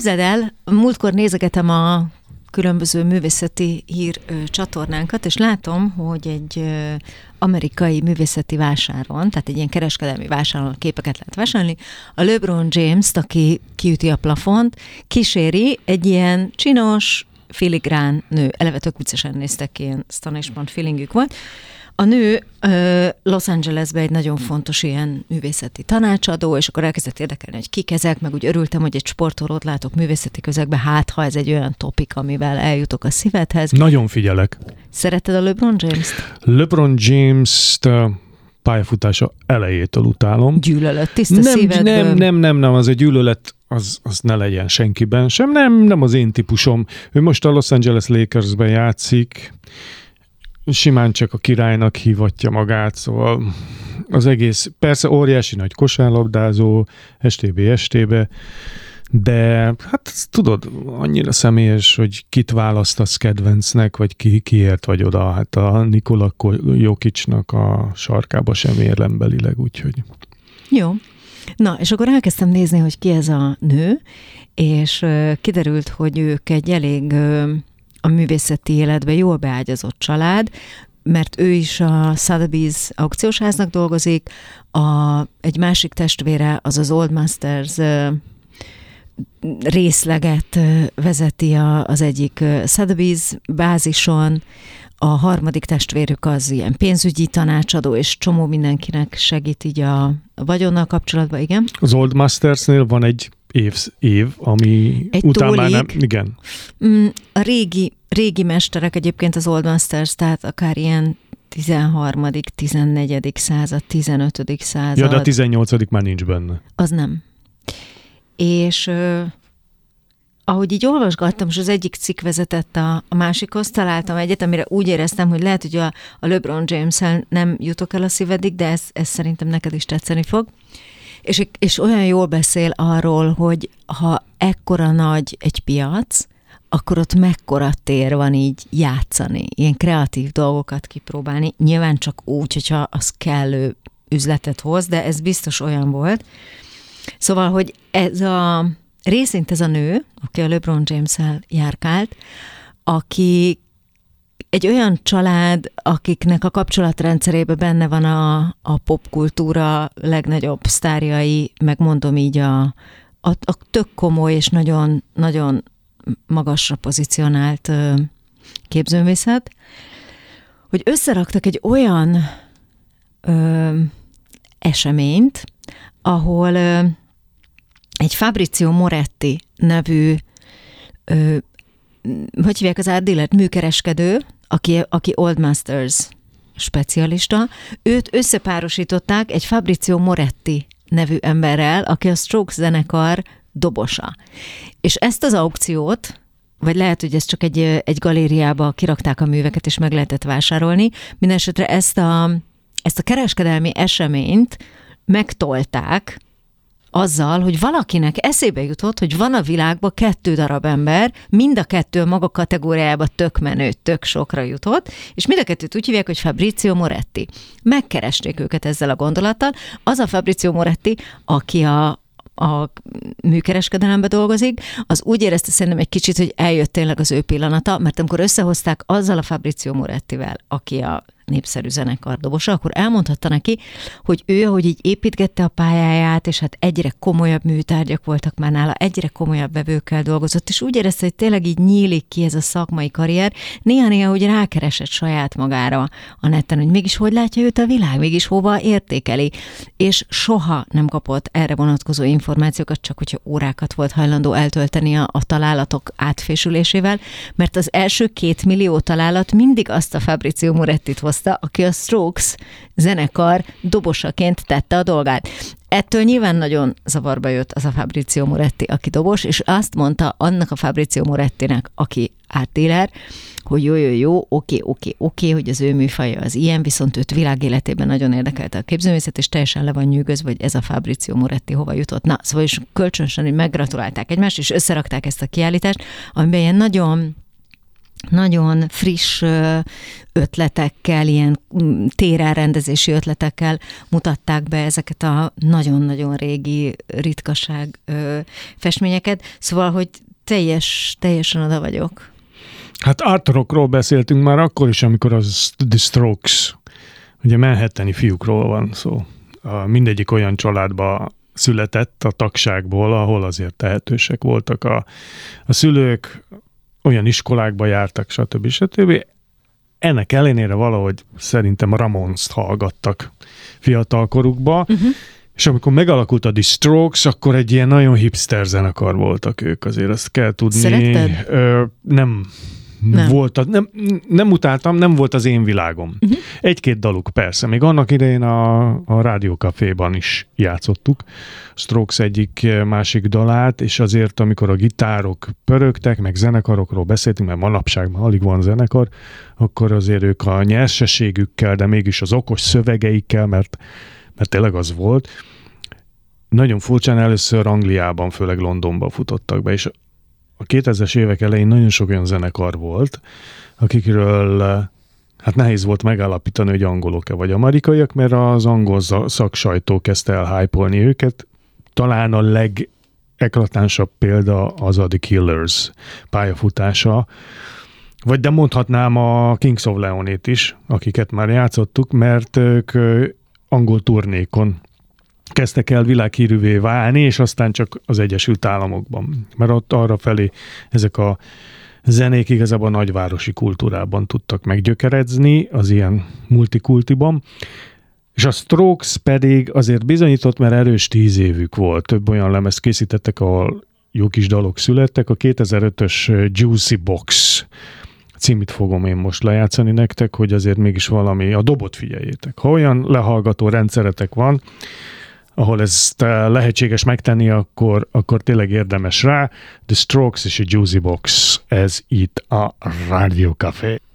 Képzeld el, múltkor nézegetem a különböző művészeti hír csatornánkat, és látom, hogy egy amerikai művészeti vásáron, tehát egy ilyen kereskedelmi vásáron képeket lehet vásárolni, a LeBron James-t, aki kiüti a plafont, kíséri egy ilyen csinos, filigrán nő. Eleve tök viccesen néztek ki, ilyen astonishment feelingük volt. A nő Los Angelesben egy nagyon fontos ilyen művészeti tanácsadó, és akkor elkezdett érdekelni, hogy kik ezek, meg úgy örültem, hogy egy sportolót látok művészeti közegben, hát ha ez egy olyan topik, amivel eljutok a szívedhez. Nagyon figyelek. Szereted a LeBron James-t? LeBron James-t pályafutása elejétől utálom. Gyűlölet, tiszta szívedből. Nem, az egy gyűlölet, az ne legyen senkiben sem. Nem az én típusom. Ő most a Los Angeles Lakersben játszik, simán csak a királynak hívatja magát, szóval az egész, persze óriási nagy kosárlabdázó, STB, de hát tudod, annyira személyes, hogy kit választasz kedvencnek, vagy kiért vagy oda, hát a Nikola Jokicsnak a sarkába sem érlembelileg, úgyhogy... Jó. Na, és akkor elkezdtem nézni, hogy ki ez a nő, és kiderült, hogy ők egy elég... a művészeti életben jól beágyazott család, mert ő is a Sotheby's aukciósháznak dolgozik, egy másik testvére, az Old Masters részleget vezeti az egyik Sotheby's bázison, a harmadik testvérük az ilyen pénzügyi tanácsadó, és csomó mindenkinek segít így a vagyonnal kapcsolatban, igen. Az Old Mastersnél van egy év, ami egy után már nem... Igen. A régi mesterek egyébként az Old Masters, tehát akár ilyen 13., 14. század, 15. század. Ja, de a 18. már nincs benne. Az nem. És ahogy így olvasgattam, és az egyik cikk vezetett a másikhoz, találtam egyet, amire úgy éreztem, hogy lehet, hogy a LeBron James-el nem jutok el a szívedig, de ez szerintem neked is tetszeni fog. És olyan jól beszél arról, hogy ha ekkora nagy egy piac, akkor ott mekkora tér van így játszani, ilyen kreatív dolgokat kipróbálni. Nyilván csak úgy, hogyha az kellő üzletet hoz, de ez biztos olyan volt. Szóval, hogy részint ez a nő, aki a LeBron James-el járkált, aki egy olyan család, akiknek a kapcsolatrendszerében benne van a popkultúra legnagyobb sztárjai, megmondom így a tök komoly és nagyon, nagyon magasra pozícionált képzőművészet, hogy összeraktak egy olyan eseményt, ahol egy Fabrizio Moretti nevű hogy hívják az art dealer, műkereskedő, aki Old Masters specialista, őt összepárosították egy Fabrizio Moretti nevű emberrel, aki a Strokes zenekar dobosa. És ezt az aukciót, vagy lehet, hogy ez csak egy galériába kirakták a műveket, és meg lehetett vásárolni, mindenesetre ezt a kereskedelmi eseményt megtolták azzal, hogy valakinek eszébe jutott, hogy van a világban 2 darab ember, mind a 2 a maga kategóriájában tök menő, tök sokra jutott, és mind a 2-t úgy hívják, hogy Fabrizio Moretti. Megkeresték őket ezzel a gondolattal. Az a Fabrizio Moretti, aki a műkereskedelembe dolgozik, az úgy érezte szerintem egy kicsit, hogy eljött tényleg az ő pillanata, mert amikor összehozták azzal a Fabrizio Morettivel, aki a népszerű zenekar dobosa, akkor elmondhatta neki, hogy ő, ahogy így építgette a pályáját, és hát egyre komolyabb műtárgyak voltak már nála, egyre komolyabb vevőkkel dolgozott, és úgy érezte, hogy tényleg így nyílik ki ez a szakmai karrier, néha-néha úgy rákeresett saját magára a neten, hogy mégis hogy látja őt a világ, mégis hova értékeli, és soha nem kapott erre vonatkozó információkat, csak hogyha órákat volt hajlandó eltölteni a találatok átfésülésével, mert az első 2 millió találat mindig azt a Fabrizio Morettit hozta, aki a Strokes zenekar dobosaként tette a dolgát. Ettől nyilván nagyon zavarba jött az a Fabrizio Moretti, aki dobos, és azt mondta annak a Fabrizio Morettinek, aki art dealer, hogy jó, oké, hogy az ő műfaja az ilyen, viszont őt világéletében nagyon érdekelte a képzőművészet, és teljesen le van nyűgözve, hogy ez a Fabrizio Moretti hova jutott. Na, szóval is kölcsönösen, hogy meggratulálták egymást, és összerakták ezt a kiállítást, amiben ilyen nagyon nagyon friss ötletekkel, ilyen térelrendezési ötletekkel mutatták be ezeket a nagyon-nagyon régi ritkaság festményeket. Szóval, hogy teljesen oda vagyok. Hát art rockról beszéltünk már akkor is, amikor az The Strokes, ugye manhattani fiúkról van szó. Mindegyik olyan családba született a tagságból, ahol azért tehetősek voltak a szülők, olyan iskolákba jártak, stb. Ennek ellenére valahogy szerintem a Ramones-t hallgattak fiatalkorukba, és amikor megalakult a The Strokes, akkor egy ilyen nagyon hipster zenekar voltak ők, azért ezt kell tudni. Szeretted? Nem. Nem utáltam, nem volt az én világom. Egy-két daluk persze, még annak idején a Rádió Caféban is játszottuk Strokes egyik másik dalát, és azért amikor a gitárok pörögtek, meg zenekarokról beszéltünk, mert manapság már alig van zenekar, akkor azért ők a nyersességükkel, de mégis az okos szövegeikkel, mert tényleg az volt, nagyon furcsán először Angliában, főleg Londonban futottak be, és a 2000-es évek elején nagyon sok olyan zenekar volt, akikről hát nehéz volt megállapítani, hogy angolok-e vagy amerikaiak, mert az angol szaksajtó kezdte el hype-olni őket. Talán a legeklatánsabb példa az a The Killers pályafutása, vagy de mondhatnám a Kings of Leonét is, akiket már játszottuk, mert ők angol turnékon kezdtek el világhírűvé válni, és aztán csak az Egyesült Államokban. Mert ott arra felé ezek a zenék igazából a nagyvárosi kultúrában tudtak meggyökeredzni, az ilyen multikultiban. És a Strokes pedig azért bizonyított, mert erős 10 évük volt. Több olyan lemezt készítettek, ahol jó kis dalok születtek. A 2005-ös Juicy Box címét fogom én most lejátszani nektek, hogy azért mégis valami, a dobot figyeljétek. Ha olyan lehallgató rendszeretek van, ahol ezt lehetséges megtenni, akkor tényleg érdemes rá. The Strokes és a Juicy Box, ez itt a Rádió Café.